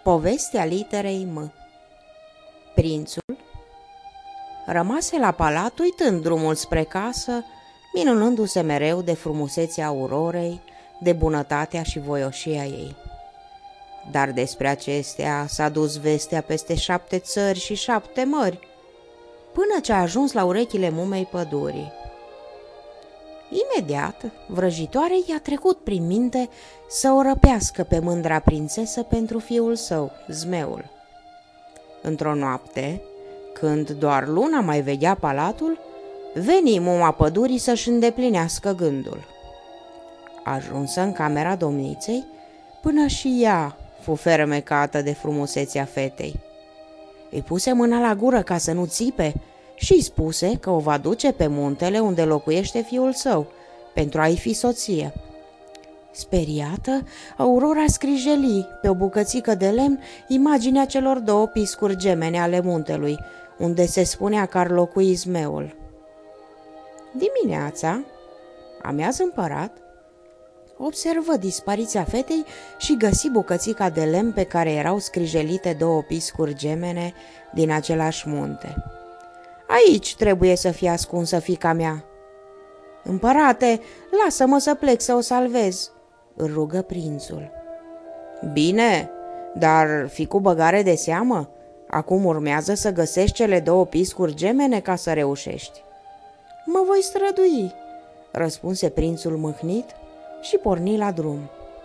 Povestea literei M. Prințul rămase la palat uitând drumul spre casă, minunându-se mereu de frumusețea Aurorei, de bunătatea și voioșia ei. Dar despre acestea s-a dus vestea peste 7 țări și 7 mări, până ce a ajuns la urechile mumei pădurii. Imediat, vrăjitoarei i-a trecut prin minte să o răpească pe mândra prințesă pentru fiul său, Zmeul. Într-o noapte, când doar luna mai veghea palatul, veni muma pădurii să-și îndeplinească gândul. Ajunsă în camera domniței, până și ea fu fermecată de frumusețea fetei. Îi puse mâna la gură ca să nu țipe și îi spuse că o va duce pe muntele unde locuiește fiul său, pentru a-i fi soție. Speriată, Aurora scrijeli pe o bucățică de lemn imaginea celor 2 piscuri gemene ale muntelui, unde se spunea că ar locui Zmeul. Dimineața, amiaz împărat observă dispariția fetei și găsi bucățica de lemn pe care erau scrijelite 2 piscuri gemene din același munte. Aici trebuie să fie ascunsă fiica mea. Împărate, lasă-mă să plec să o salvez, îl rugă prințul. Bine, dar fi cu băgare de seamă. Acum urmează să găsești cele 2 piscuri gemene ca să reușești. Mă voi strădui, răspunse prințul mâhnit și porni la drum.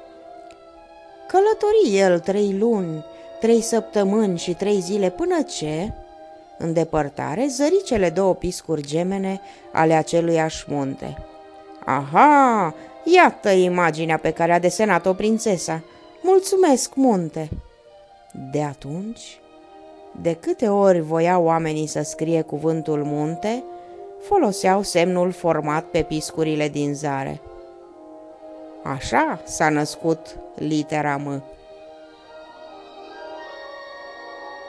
Călători el 3 luni, 3 săptămâni și 3 zile până ce, în depărtare, zări cele 2 piscuri gemene ale aceluiași munte. Aha, iată imaginea pe care a desenat-o prințesa. Mulțumesc, munte! De atunci, de câte ori voiau oamenii să scrie cuvântul munte, foloseau semnul format pe piscurile din zare. Așa s-a născut litera M.